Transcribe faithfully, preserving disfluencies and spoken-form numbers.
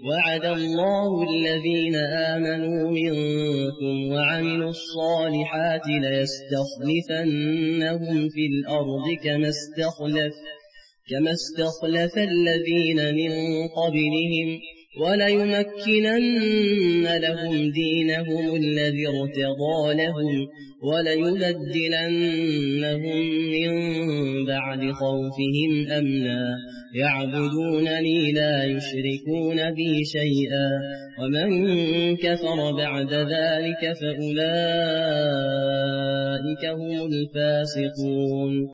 وعد الله الذين آمنوا منكم وعملوا الصالحات ليستخلفنهم في الأرض كما استخلف كما استخلف الذين من قبلهم وليمكنن لهم دينهم الذي ارتضى لهم وليبدلنهم من بعد خوفهم أمنا يعبدونني لا يشركون بي شيئا ومن كفر بعد ذلك فأولئك هم الفاسقون.